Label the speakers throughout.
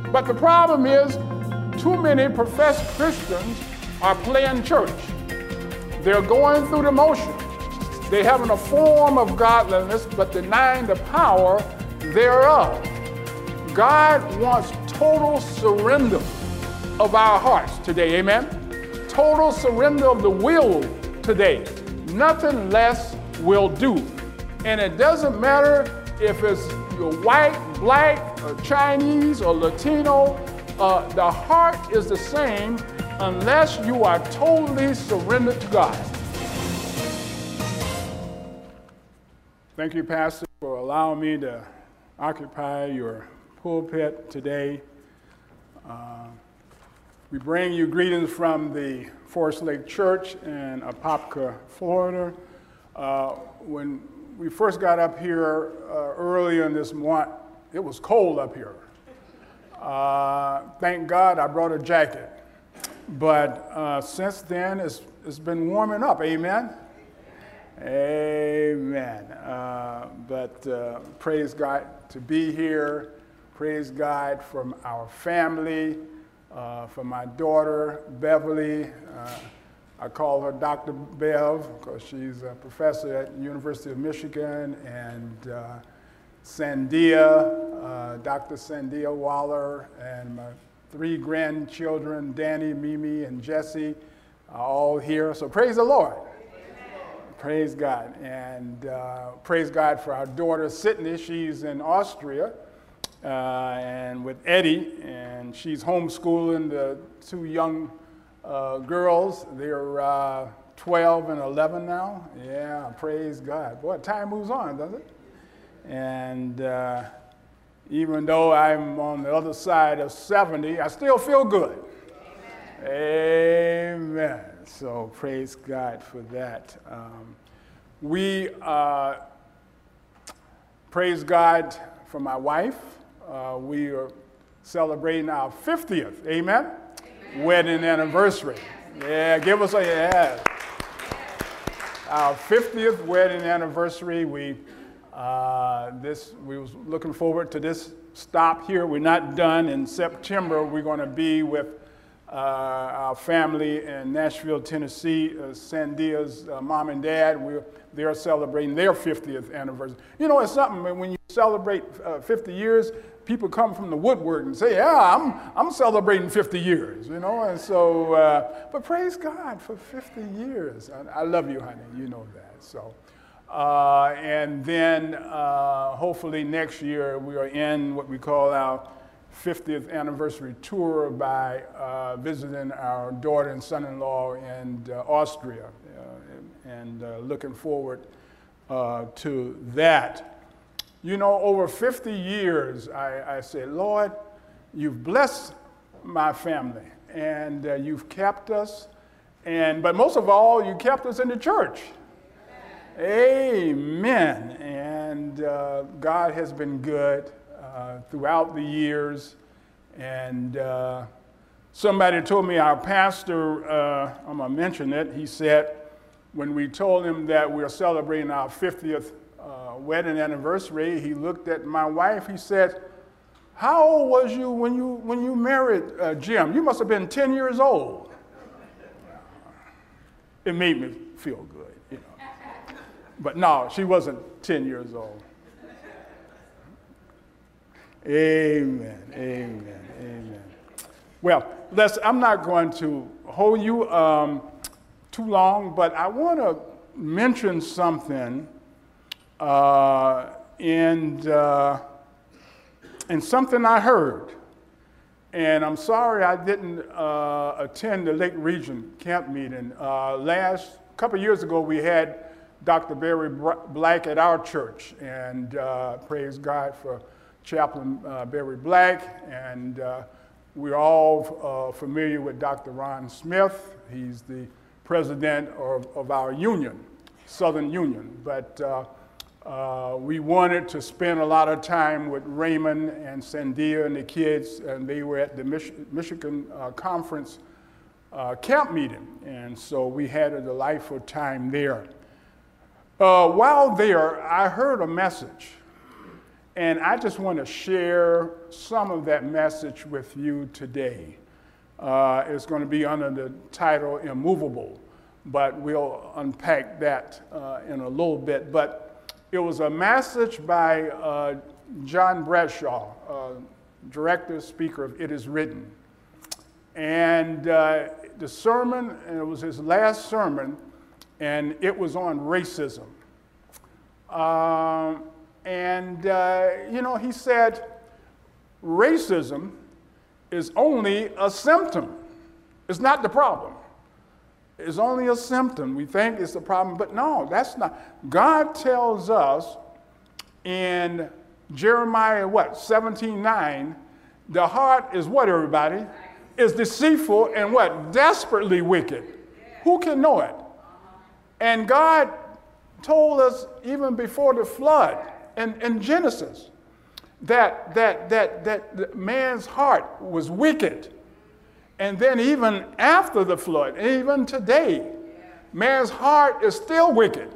Speaker 1: But the problem is, too many professed Christians are playing church. They're going through the motions. They're having a form of godliness, but denying the power thereof. God wants total surrender of our hearts today, amen? Total surrender of the will today. Nothing less will do. And it doesn't matter if it's you're white, black, or Chinese, or Latino, the heart is the same unless you are totally surrendered to God. Thank you, Pastor, for allowing me to occupy your pulpit today. We bring you greetings from the Forest Lake Church in Apopka, Florida. When we first got up here earlier in this month, it was cold up here. Thank God I brought a jacket. But since then, it's been warming up, amen? Amen. But praise God to be here. Praise God from our family, from my daughter, Beverly. I call her Dr. Bev because she's a professor at the University of Michigan, and Sandia, Dr. Sandia Waller, and my 3 grandchildren, Danny, Mimi, and Jesse, are all here. So praise the Lord. Praise God. And praise God for our daughter, Sydney. She's in Austria and with Eddie, and she's homeschooling the 2 young girls. They're 12 and 11 now. Yeah, praise God. Boy, time moves on, doesn't it? And even though I'm on the other side of 70, I still feel good. Amen. Amen. So praise God for that. We praise God for my wife. We are celebrating our 50th, amen, wedding anniversary. Yeah, give us a yeah. Our 50th wedding anniversary. We was looking forward to this stop here. We're not done. In September, we're going to be with our family in Nashville, Tennessee. Sandia's mom and dad, they're celebrating their 50th anniversary. You know, it's something when you celebrate 50 years, people come from the woodwork and say, yeah, I'm celebrating 50 years, you know. And so, but praise God for 50 years. I love you, honey. You know that. So, and then hopefully next year we are in what we call our 50th anniversary tour by visiting our daughter and son-in-law in Austria, and looking forward to that. You know, over 50 years, I say, Lord, you've blessed my family, and you've kept us, but most of all, you kept us in the church. Amen. And God has been good throughout the years. And somebody told me, our pastor, I'm going to mention it, he said, when we told him that we are celebrating our 50th wedding anniversary, he looked at my wife, he said, how old was you when you married Jim? You must have been 10 years old. It made me feel good, you know. But no, she wasn't 10 years old. Amen, amen, amen. Well, I'm not going to hold you too long, but I want to mention something and something I heard. And I'm sorry I didn't attend the Lake Region camp meeting. Couple years ago, we had Dr. Barry Black at our church, and praise God for Chaplain Barry Black, and we're all familiar with Dr. Ron Smith. He's the president of our union, Southern Union, but we wanted to spend a lot of time with Raymond and Sandia and the kids, and they were at the Michigan Conference camp meeting, and so we had a delightful time there. While there, I heard a message, And I just want to share some of that message with you today. It's going to be under the title Immovable, but we'll unpack that in a little bit. But it was a message by John Bradshaw, director, speaker of It Is Written. And the sermon, and it was his last sermon, and it was on racism. He said, racism is only a symptom. It's not the problem. It's only a symptom. We think it's the problem, but no, that's not. God tells us in Jeremiah, 17:9, the heart is what, everybody? Is deceitful and what? Desperately wicked. Who can know it? And God told us even before the flood in Genesis that man's heart was wicked. And then even after the flood, even today, man's heart is still wicked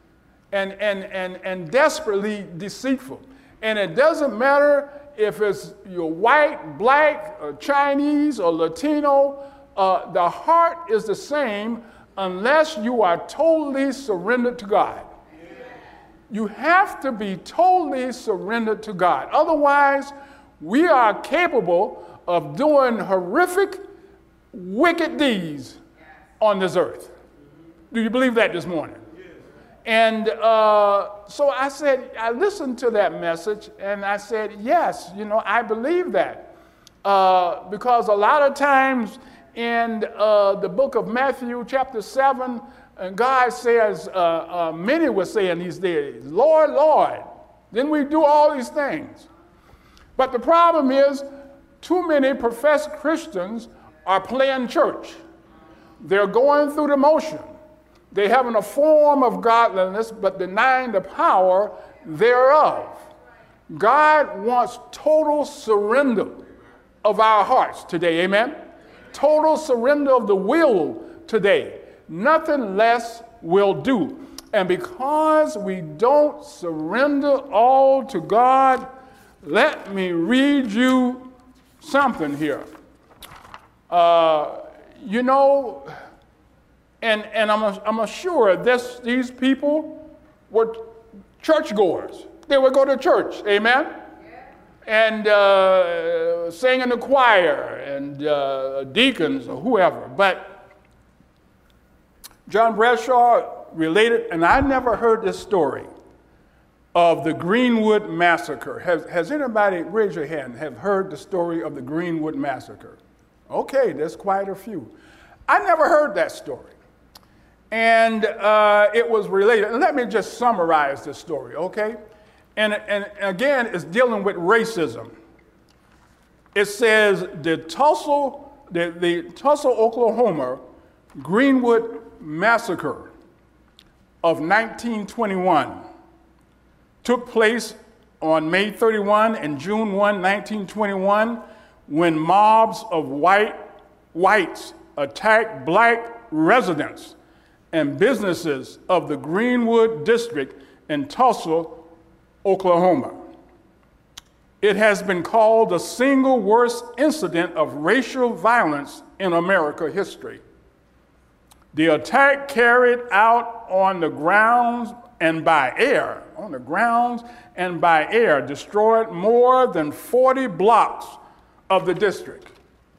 Speaker 1: and desperately deceitful. And it doesn't matter if you're white, black, or Chinese, or Latino, the heart is the same unless you are totally surrendered to God. You have to be totally surrendered to God. Otherwise, we are capable of doing horrific, wicked deeds on this earth. Do you believe that this morning? And so I listened to that message, and I said, yes, I believe that. Because a lot of times in the book of Matthew, chapter 7, and God says, many will say in these days, Lord, Lord, didn't we do all these things? But the problem is, too many professed Christians are playing church. They're going through the motion. They're having a form of godliness, but denying the power thereof. God wants total surrender of our hearts today, amen? Total surrender of the will today. Nothing less will do. And because we don't surrender all to God, let me read you something here. And I'm assured these people were churchgoers. They would go to church, amen? And sing in the choir and deacons or whoever. But John Bradshaw related, and I never heard this story, of the Greenwood Massacre. Has anybody, raise your hand, have heard the story of the Greenwood Massacre? Okay, there's quite a few. I never heard that story. And it was related. And let me just summarize this story, okay? And again, it's dealing with racism. It says the Tulsa, Oklahoma Greenwood Massacre of 1921 took place on May 31 and June 1, 1921, when mobs of whites attacked black residents and businesses of the Greenwood District in Tulsa, Oklahoma. It has been called the single worst incident of racial violence in American history. The attack carried out on the grounds and by air, destroyed more than 40 blocks of the district.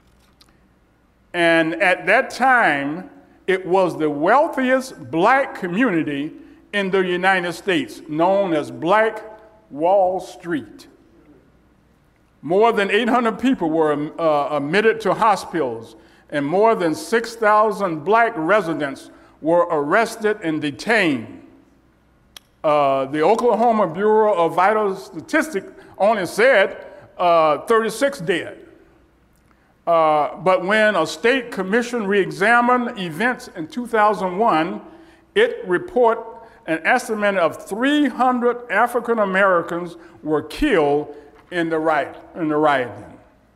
Speaker 1: And at that time, it was the wealthiest black community in the United States, known as Black Wall Street. More than 800 people were admitted to hospitals, and more than 6,000 black residents were arrested and detained. The Oklahoma Bureau of Vital Statistics only said 36 dead. But when a state commission re-examined events in 2001, it reported an estimate of 300 African Americans were killed in the rioting.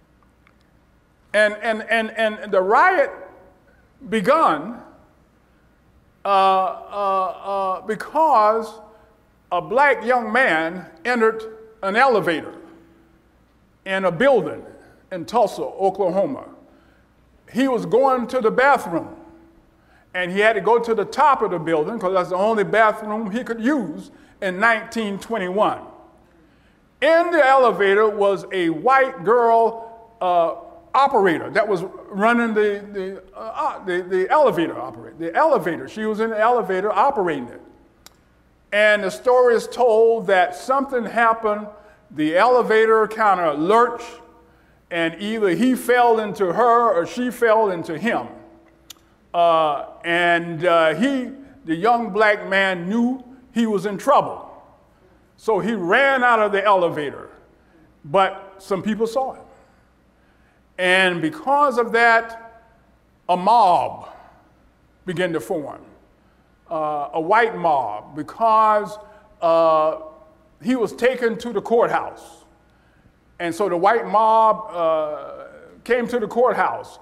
Speaker 1: And the riot begun because a black young man entered an elevator in a building in Tulsa, Oklahoma. He was going to the bathroom, and he had to go to the top of the building because that's the only bathroom he could use in 1921. In the elevator was a white girl operator that was running the elevator operator. The elevator, she was in the elevator operating it. And the story is told that something happened, the elevator kind of lurched, and either he fell into her or she fell into him. The young black man knew he was in trouble. So he ran out of the elevator, but some people saw him. And because of that, a mob began to form, a white mob, because he was taken to the courthouse. And so the white mob came to the courthouse.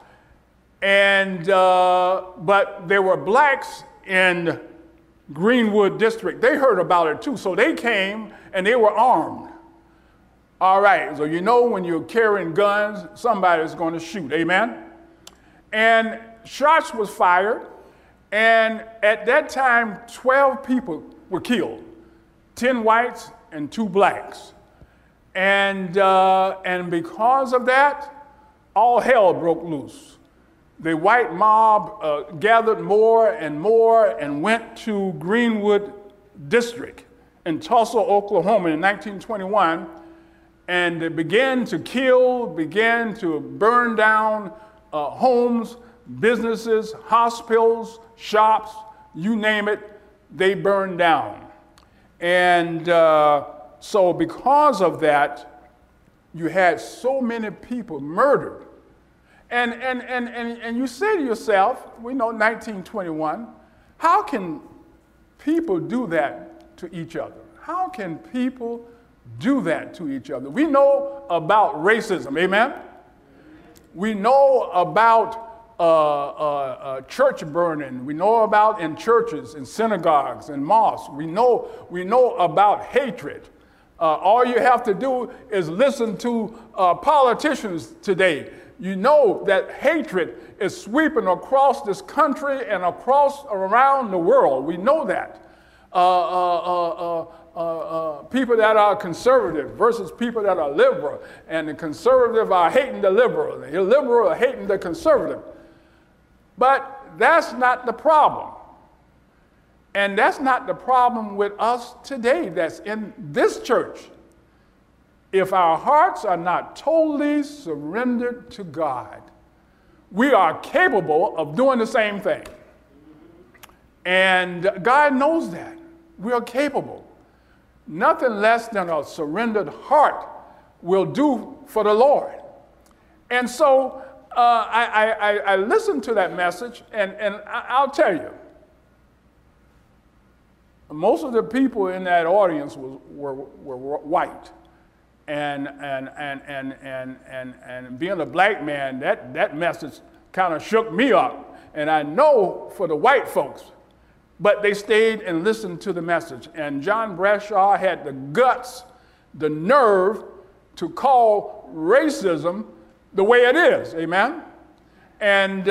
Speaker 1: But there were blacks in Greenwood District. They heard about it too, so they came and they were armed. All right, so you know when you're carrying guns, somebody's going to shoot, amen? And shots was fired, and at that time, 12 people were killed, 10 whites and 2 blacks. And because of that, all hell broke loose. The white mob gathered more and went to Greenwood District in Tulsa, Oklahoma in 1921, and they began to kill, began to burn down homes, businesses, hospitals, shops, you name it, they burned down. And so because of that, you had so many people murdered. And you say to yourself, we know 1921, how can people do that to each other? How can people do that to each other? We know about racism, amen? We know about church burning. We know about in churches, in synagogues, in mosques. We know about hatred. All you have to do is listen to politicians today. You know that hatred is sweeping across this country and around the world. We know that. People that are conservative versus people that are liberal, and the conservative are hating the liberal, the liberal are hating the conservative. But that's not the problem. And that's not the problem with us today that's in this church. If our hearts are not totally surrendered to God, we are capable of doing the same thing. And God knows that. We are capable. Nothing less than a surrendered heart will do for the Lord. And so I listened to that message, and I'll tell you, most of the people in that audience were white. And being a black man, that message kind of shook me up. And I know for the white folks, but they stayed and listened to the message. And John Bradshaw had the guts, the nerve to call racism the way it is, amen? And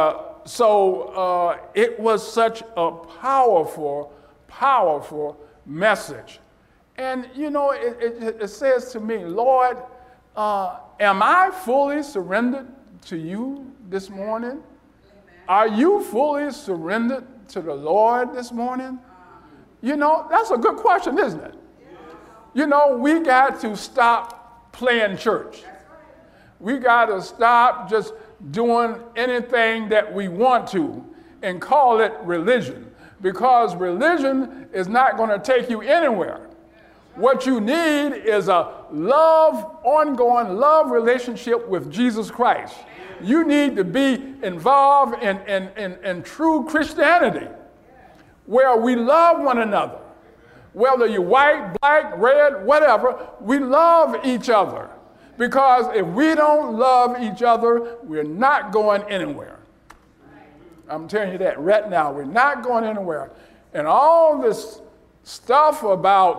Speaker 1: so it was such a powerful, powerful message. And, you know, it says to me, Lord, am I fully surrendered to you this morning? Amen. Are you fully surrendered to the Lord this morning? You know, that's a good question, isn't it? Yeah. You know, we got to stop playing church. We got to stop just doing anything that we want to and call it religion, because religion is not going to take you anywhere. What you need is a ongoing love relationship with Jesus Christ. You need to be involved in true Christianity, where we love one another. Whether you're white, black, red, whatever, we love each other. Because if we don't love each other, we're not going anywhere. I'm telling you that right now. We're not going anywhere. And all this stuff about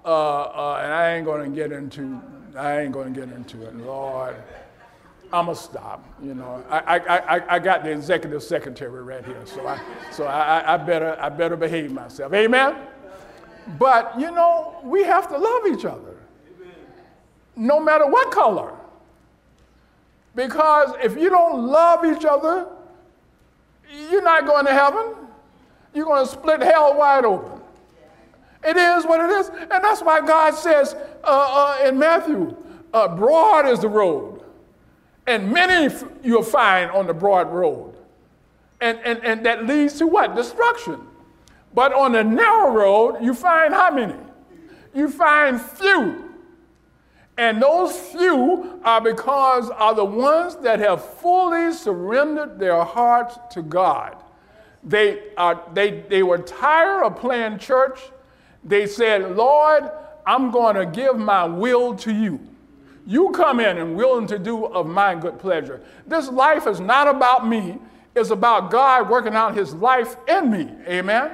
Speaker 1: and I ain't going to get into it, Lord. I'm gonna stop. You know, I got the executive secretary right here, so I better behave myself. Amen. But you know, we have to love each other, no matter what color. Because if you don't love each other, you're not going to heaven. You're going to split hell wide open. It is what it is, and that's why God says in Matthew, broad is the road. And many you'll find on the broad road. And that leads to what? Destruction. But on the narrow road, you find how many? You find few. And those few are the ones that have fully surrendered their hearts to God. They were tired of playing church. They said, Lord, I'm going to give my will to you. You come in and willing to do of my good pleasure. This life is not about me. It's about God working out his life in me. Amen?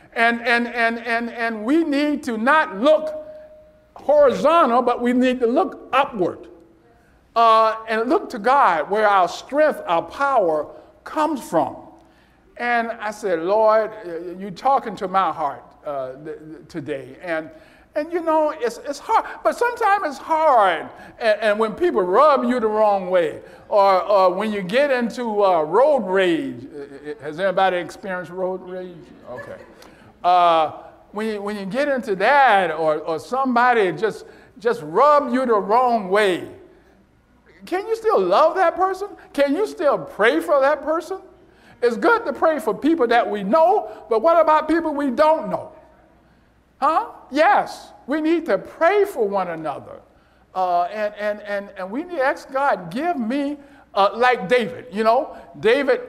Speaker 1: And we need to not look horizontal, but we need to look upward. And look to God where our strength, our power comes from. And I said, Lord, you're talking to my heart today. And you know, it's hard, but sometimes it's hard. And when people rub you the wrong way, or when you get into road rage, has anybody experienced road rage? Okay. When you get into that, or somebody just rub you the wrong way, can you still love that person? Can you still pray for that person? It's good to pray for people that we know, but what about people we don't know? Huh? Yes, we need to pray for one another. And we need to ask God, give me, like David, you know, David,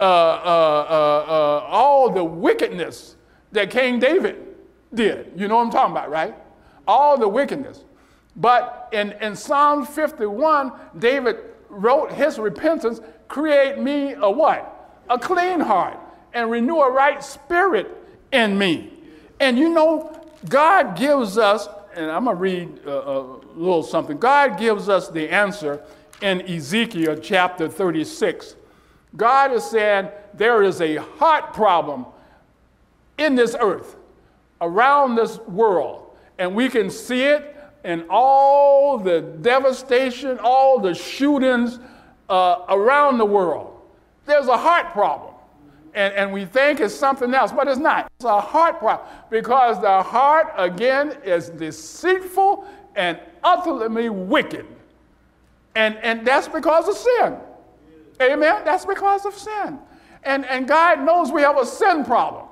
Speaker 1: all the wickedness that King David did. You know what I'm talking about, right? All the wickedness. But in Psalm 51, David wrote his repentance, create me a what? A clean heart, and renew a right spirit in me. And you know, God gives us, and I'm going to read a little something. God gives us the answer in Ezekiel chapter 36. God is saying there is a heart problem in this earth, around this world, and we can see it in all the devastation, all the shootings around the world. There's a heart problem. And we think it's something else, but it's not. It's a heart problem, because the heart, again, is deceitful and utterly wicked. And that's because of sin. Amen? That's because of sin. And God knows we have a sin problem.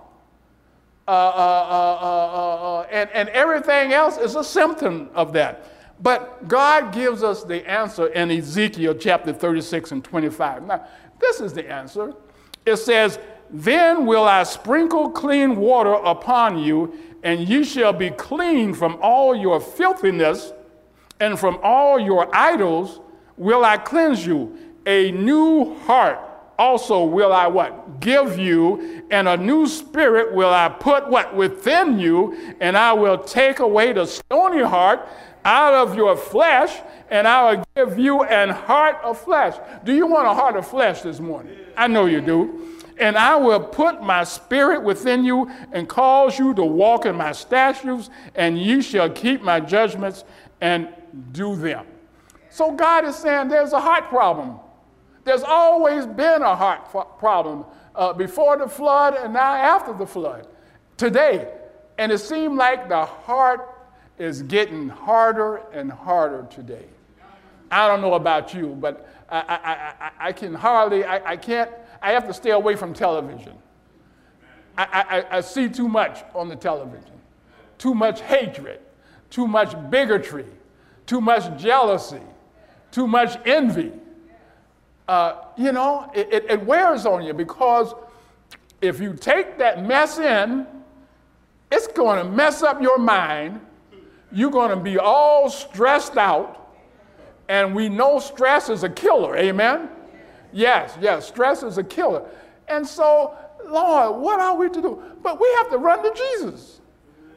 Speaker 1: And everything else is a symptom of that. But God gives us the answer in Ezekiel chapter 36 and 25. Now, this is the answer. It says, then will I sprinkle clean water upon you, and ye shall be clean from all your filthiness, and from all your idols will I cleanse you. A new heart also will I what? Give you, and a new spirit will I put what? Within you, and I will take away the stony heart out of your flesh, and I will give you an heart of flesh. Do you want a heart of flesh this morning? I know you do. And I will put my spirit within you and cause you to walk in my statutes, and ye shall keep my judgments and do them. So God is saying there's a heart problem. There's always been a heart problem before the flood and now after the flood. Today, and it seemed like the heart is getting harder and harder today. I don't know about you, but I have to stay away from television. I see too much on the television. Too much hatred, too much bigotry, too much jealousy, too much envy. You know, it wears on you, because if you take that mess in, it's going to mess up your mind. You're going to be all stressed out. And we know stress is a killer. Amen? Yes, stress is a killer. And so, Lord, what are we to do? But we have to run to Jesus.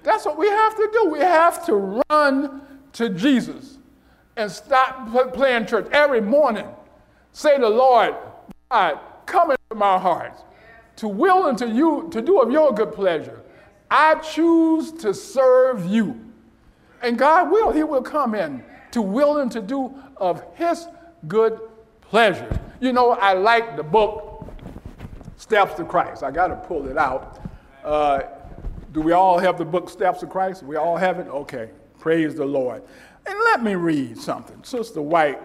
Speaker 1: That's what we have to do. We have to run to Jesus and stop playing church every morning. Say to the Lord, God, come into my heart to will and to do of your good pleasure. I choose to serve you. And God will. He will come in to will and to do of his good pleasure. You know, I like the book, Steps to Christ. I got to pull it out. Do we all have the book, Steps to Christ? We all have it? Okay. Praise the Lord. And let me read something. Sister White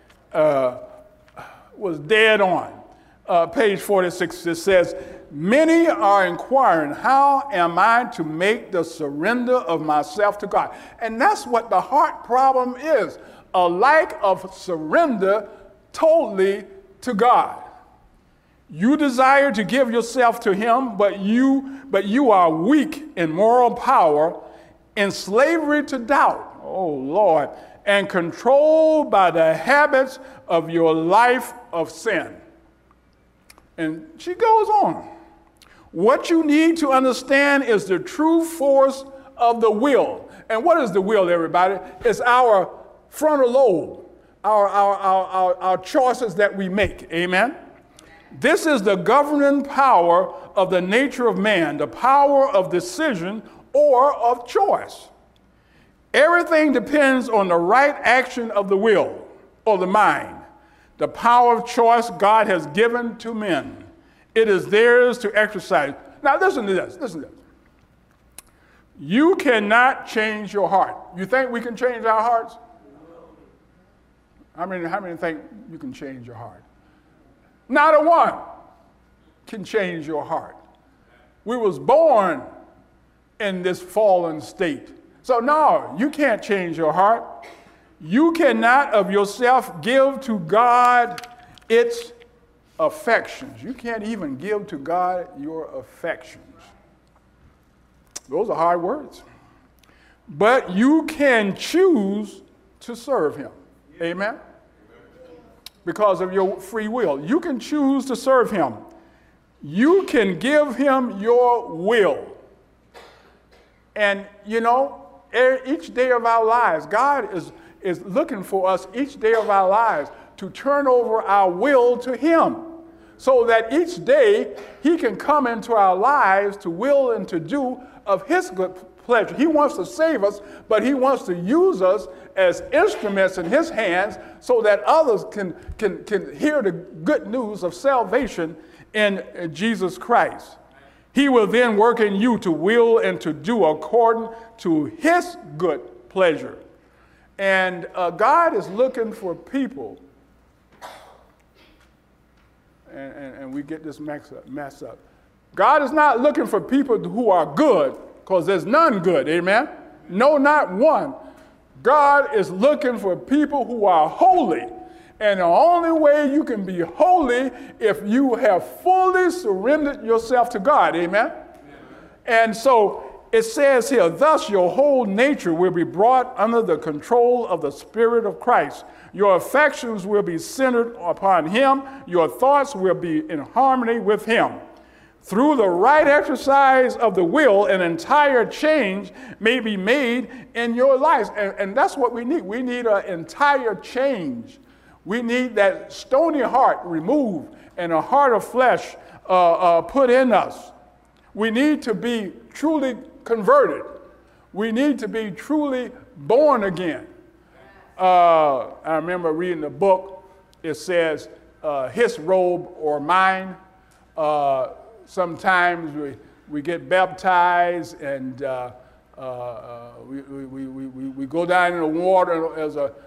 Speaker 1: was dead on. Page 46, it says, many are inquiring, how am I to make the surrender of myself to God? And that's what the heart problem is, a lack of surrender totally to God. You desire to give yourself to him, but you are weak in moral power, in slavery to doubt, oh Lord, and controlled by the habits of your life of sin. And she goes on. What you need to understand is the true force of the will. And what is the will, everybody? It's our frontal lobe, our choices that we make. Amen? This is the governing power of the nature of man, the power of decision or of choice. Everything depends on the right action of the will or the mind. The power of choice God has given to men. It is theirs to exercise. Now listen to this, listen to this. You cannot change your heart. You think we can change our hearts? How many think you can change your heart? Not a one can change your heart. We was born in this fallen state. So no, you can't change your heart. You cannot of yourself give to God its affections. You can't even give to God your affections. Those are hard words. But you can choose to serve him. Amen? Because of your free will. You can choose to serve him. You can give him your will. And you know, each day of our lives, God is looking for us each day of our lives to turn over our will to him, so that each day he can come into our lives to will and to do of his good pleasure. He wants to save us, but he wants to use us as instruments in his hands so that others can hear the good news of salvation in Jesus Christ. He will then work in you to will and to do according to his good pleasure. And God is looking for people, and we get this mess up. God is not looking for people who are good, because there's none good, amen? No, not one. God is looking for people who are holy. And the only way you can be holy if you have fully surrendered yourself to God, amen? And so it says here, thus your whole nature will be brought under the control of the Spirit of Christ. Your affections will be centered upon him. Your thoughts will be in harmony with him. Through the right exercise of the will, an entire change may be made in your life. And that's what we need. We need an entire change. We need that stony heart removed and a heart of flesh put in us. We need to be truly converted. We need to be truly born again. I remember reading a book. It says, his robe or mine. Sometimes we get baptized and we go down in the water as a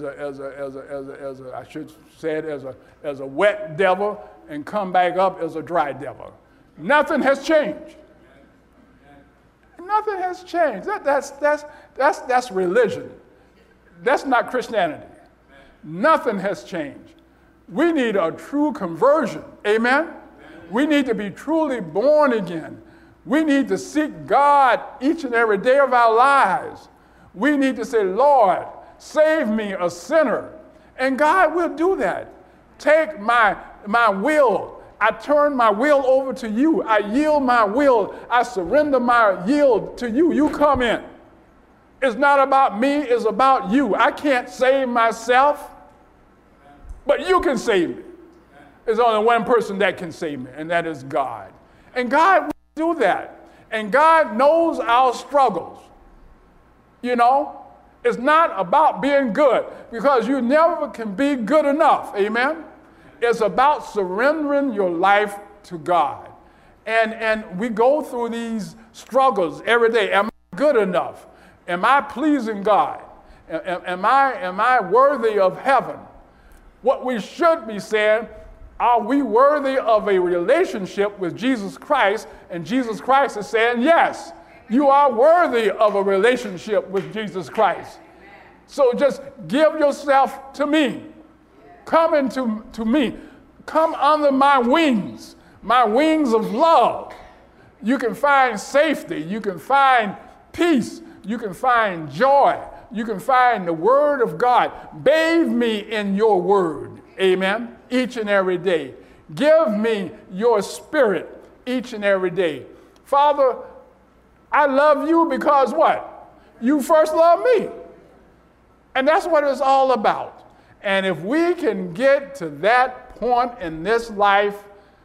Speaker 1: I should say it as a wet devil and come back up as a dry devil. Nothing has changed. Nothing has changed. That's religion. That's not Christianity. Nothing has changed. We need a true conversion. Amen? We need to be truly born again. We need to seek God each and every day of our lives. We need to say, Lord, save me, a sinner. And God will do that. Take my will. I turn my will over to you. I yield my will. I surrender my yield to you. You come in. It's not about me, it's about you. I can't save myself, but you can save me. There's only one person that can save me, and that is God. And God will do that. And God knows our struggles. You know, it's not about being good, because you never can be good enough. Amen? It's about surrendering your life to God. And we go through these struggles every day. Am I good enough? Am I pleasing God? Am I worthy of heaven? What we should be saying, are we worthy of a relationship with Jesus Christ? And Jesus Christ is saying, yes, you are worthy of a relationship with Jesus Christ. So just give yourself to me. Come into me. Come under my wings of love. You can find safety. You can find peace. You can find joy. You can find the word of God. Bathe me in your word. Amen. Each and every day. Give me your spirit each and every day. Father, I love you because what? You first loved me. And that's what it's all about. And if we can get to that point in this life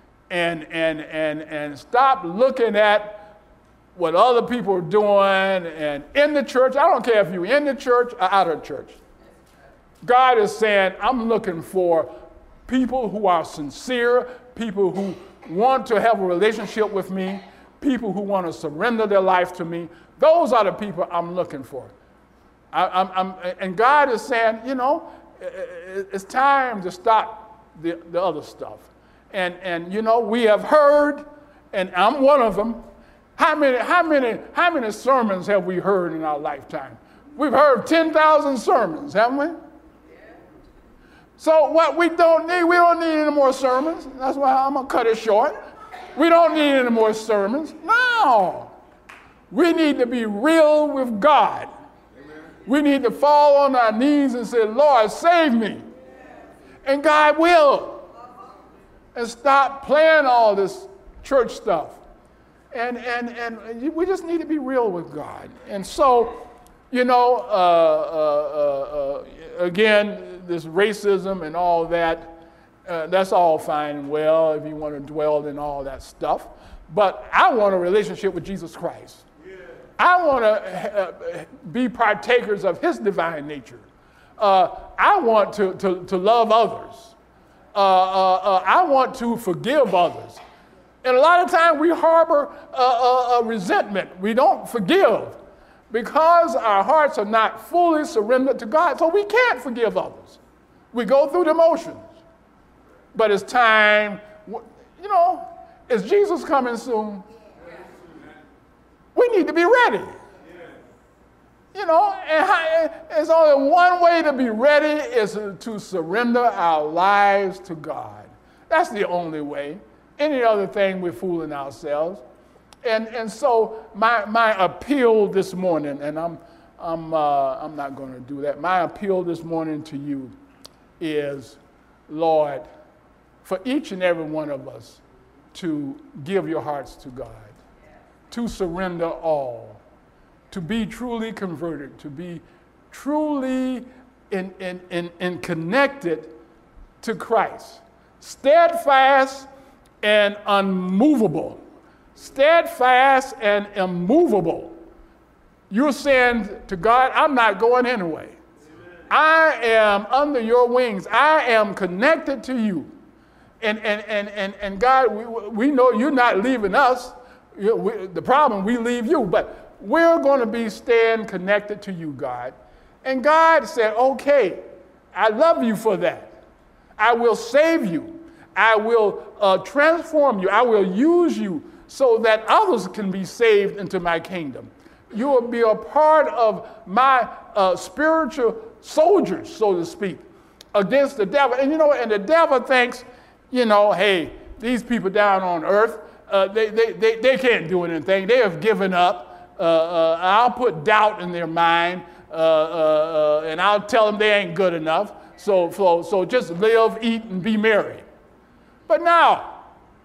Speaker 1: and stop looking at what other people are doing and in the church, I don't care if you're in the church or out of church. God is saying, I'm looking for people who are sincere, people who want to have a relationship with me, people who want to surrender their life to me. Those are the people I'm looking for. And God is saying, you know, it's time to stop the other stuff. And you know, we have heard, and I'm one of them. How many sermons have we heard in our lifetime? We've heard 10,000 sermons, haven't we? So what we don't need any more sermons. That's why I'm going to cut it short. We don't need any more sermons. No. We need to be real with God. Amen. We need to fall on our knees and say, Lord, save me. And God will. And stop playing all this church stuff. And we just need to be real with God. And so, you know, again, this racism and all that, that's all fine and well if you want to dwell in all that stuff. But I want a relationship with Jesus Christ. Yeah. I want to be partakers of his divine nature. I want to love others. I want to forgive others. And a lot of times we harbor a resentment. We don't forgive because our hearts are not fully surrendered to God, so we can't forgive others. We go through the motions. But it's time, you know, is Jesus coming soon? We need to be ready. You know, and there's only one way to be ready is to surrender our lives to God. That's the only way. Any other thing, we're fooling ourselves. And so my appeal this morning, and I'm not going to do that. My appeal this morning to you is, Lord, for each and every one of us to give your hearts to God, to surrender all, to be truly converted, to be truly in connected to Christ, steadfast and unmovable. Steadfast and immovable. You're saying to God, I'm not going anyway. I am under your wings. I am connected to you. And God, we know you're not leaving us. The problem, we leave you. But we're going to be staying connected to you, God. And God said, okay, I love you for that. I will save you. I will transform you. I will use you so that others can be saved into my kingdom. You will be a part of my spiritual soldiers, so to speak, against the devil. And you know, and the devil thinks, you know, hey, these people down on earth, they can't do anything. They have given up. I'll put doubt in their mind, and I'll tell them they ain't good enough. So just live, eat, and be merry. But now,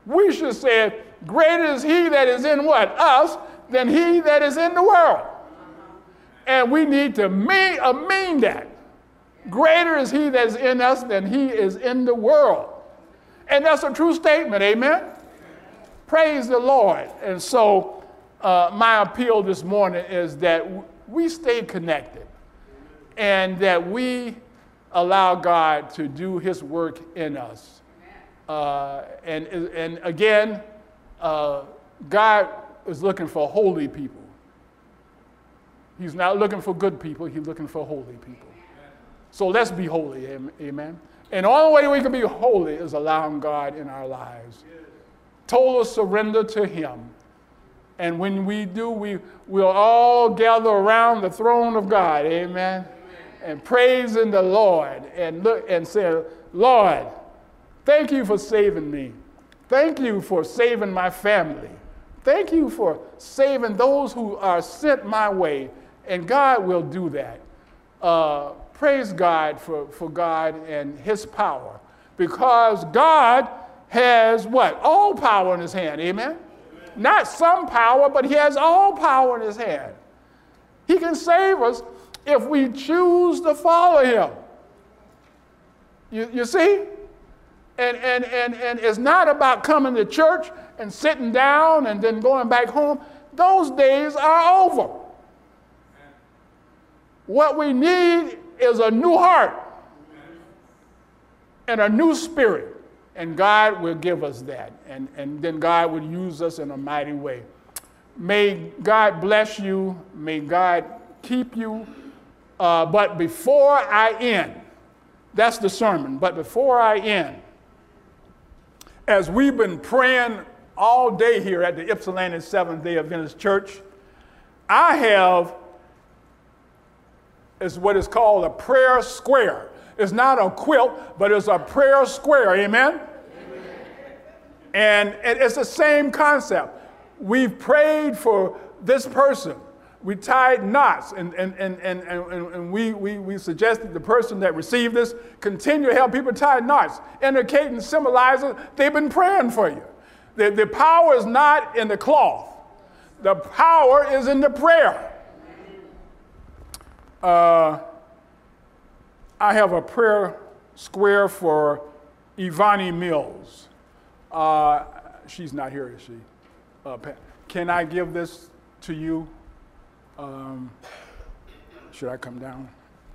Speaker 1: We should say, greater is he that is in what? Us, than he that is in the world. And we need to mean that. Greater is he that is in us than he is in the world. And that's a true statement, amen? Praise the Lord. And so my appeal this morning is that we stay connected and that we allow God to do his work in us. And again, God is looking for holy people. He's not looking for good people. He's looking for holy people. So let's be holy, amen? And the only way we can be holy is allowing God in our lives. Total surrender to him. And when we do, we'll all gather around the throne of God, amen? And praising the Lord and look and say, Lord, thank you for saving me. Thank you for saving my family. Thank you for saving those who are sent my way. And God will do that. Praise God for God and his power. Because God has what? All power in his hand. Amen? Amen? Not some power, but he has all power in his hand. He can save us if we choose to follow him. You see? And it's not about coming to church and sitting down and then going back home. Those days are over. What we need is a new heart and a new spirit. And God will give us that. And then God will use us in a mighty way. May God bless you. May God keep you. But before I end, that's the sermon. But before I end, as we've been praying all day here at the Ypsilanti Seventh-day Adventist Church, I have is what is called a prayer square. It's not a quilt, but it's a prayer square. Amen? Amen. And it's the same concept. We've prayed for this person. We tied knots, and we suggested the person that received this continue to help people tie knots, indicating, symbolizing they've been praying for you. The power is not in the cloth. The power is in the prayer. I have a prayer square for Ivani Mills. She's not here, is she? Can I give this to you? Should I come down?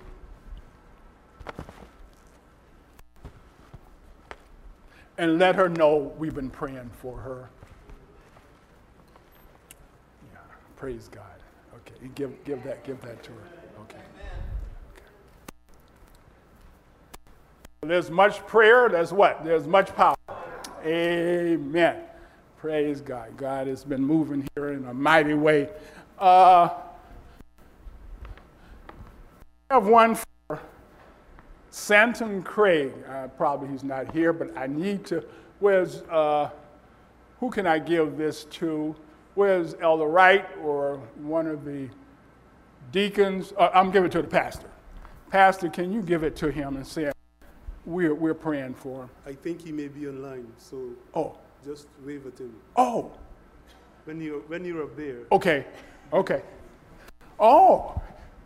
Speaker 1: And let her know we've been praying for her. Yeah, praise God. Okay, give that to her. Okay. There's much prayer. There's what? There's much power. Amen. Praise God. God has been moving here in a mighty way. I have one for Santon Craig. Probably he's not here, but I need to. Who can I give this to? Where's Elder Wright or one of the deacons? I'm giving it to the pastor. Pastor, can you give it to him and say, we're praying for him?
Speaker 2: I think he may be online, so just wave at him.
Speaker 1: Oh.
Speaker 2: When you're up there.
Speaker 1: Okay. Oh.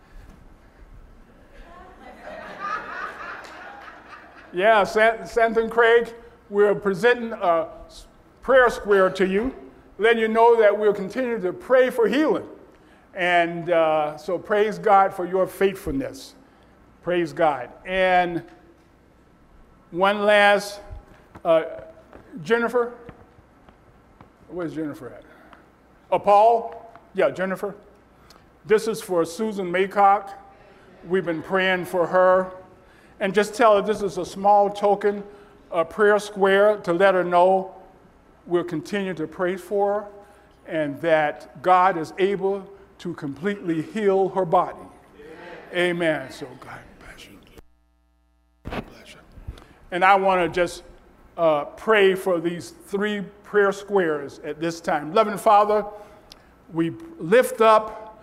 Speaker 1: Yeah, Santon Craig, we're presenting a prayer square to you, letting you know that we'll continue to pray for healing. And so praise God for your faithfulness. Praise God. And one last, Jennifer. Where's Jennifer at? Paul? Yeah, Jennifer. This is for Susan Maycock. We've been praying for her. And just tell her this is a small token, a prayer square to let her know we'll continue to pray for her and that God is able to completely heal her body. Amen. So God bless you. God bless you. And I want to just pray for these 3 prayer squares at this time. Loving Father, we lift up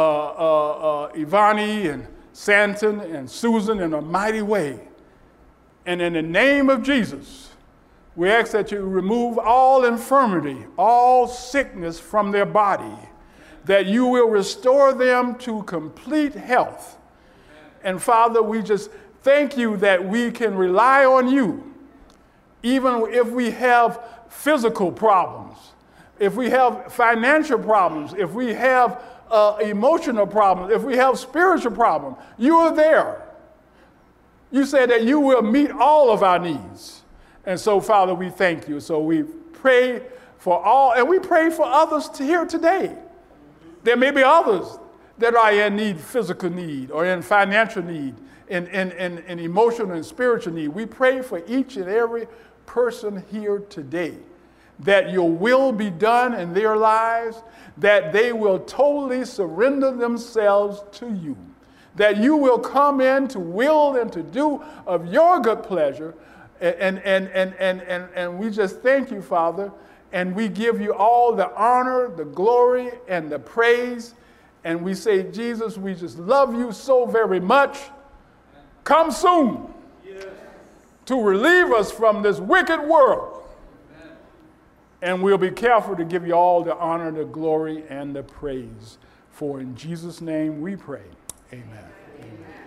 Speaker 1: Ivani and Santon and Susan in a mighty way. And in the name of Jesus, We ask that you remove all infirmity, all sickness from their body, that you will restore them to complete health. And Father, we just thank you that we can rely on you, even if we have physical problems, if we have financial problems, if we have emotional problems, if we have spiritual problems. You are there. You said that you will meet all of our needs. And so, Father, we thank you. So we pray for all, and we pray for others here today. There may be others that are in need, physical need, or in financial need, in emotional and spiritual need. We pray for each and every person here today, that your will be done in their lives, that they will totally surrender themselves to you, that you will come in to will and to do of your good pleasure. And we just thank you, Father, and we give you all the honor, the glory, and the praise. And we say, Jesus, we just love you so very much. Come soon to relieve us from this wicked world. And we'll be careful to give you all the honor, the glory, and the praise. For in Jesus' name we pray. Amen. Amen.